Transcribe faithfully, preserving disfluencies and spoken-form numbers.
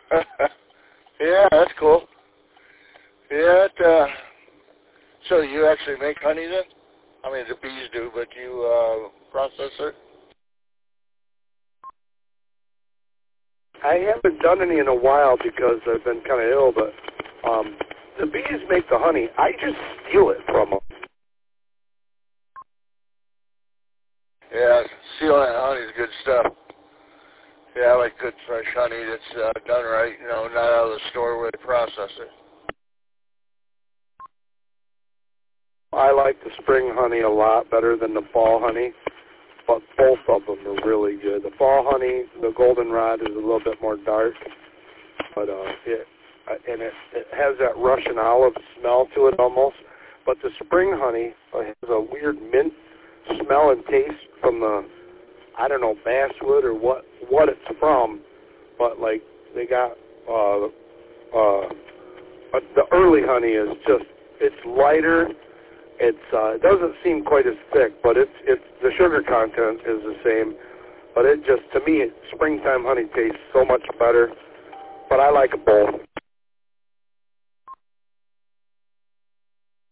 Yeah, that's cool. Yeah, it, uh, so you actually make honey then? I mean, the bees do, but you uh, process it? I haven't done any in a while because I've been kind of ill, but um, the bees make the honey. I just steal it from them. Yeah, sealing that honey is good stuff. Yeah, I like good fresh honey that's uh, done right, you know, not out of the store where they process it. I like the spring honey a lot better than the fall honey, but both of them are really good. The fall honey, the goldenrod, is a little bit more dark, but uh, it uh, and it, it has that Russian olive smell to it almost. But the spring honey uh, has a weird mint smell and taste from the, I don't know, basswood or what what it's from, but like they got uh, uh, but the early honey is just, it's lighter. It's uh, it doesn't seem quite as thick, but it's it's the sugar content is the same. But it just, to me, it, springtime honey tastes so much better. But I like both.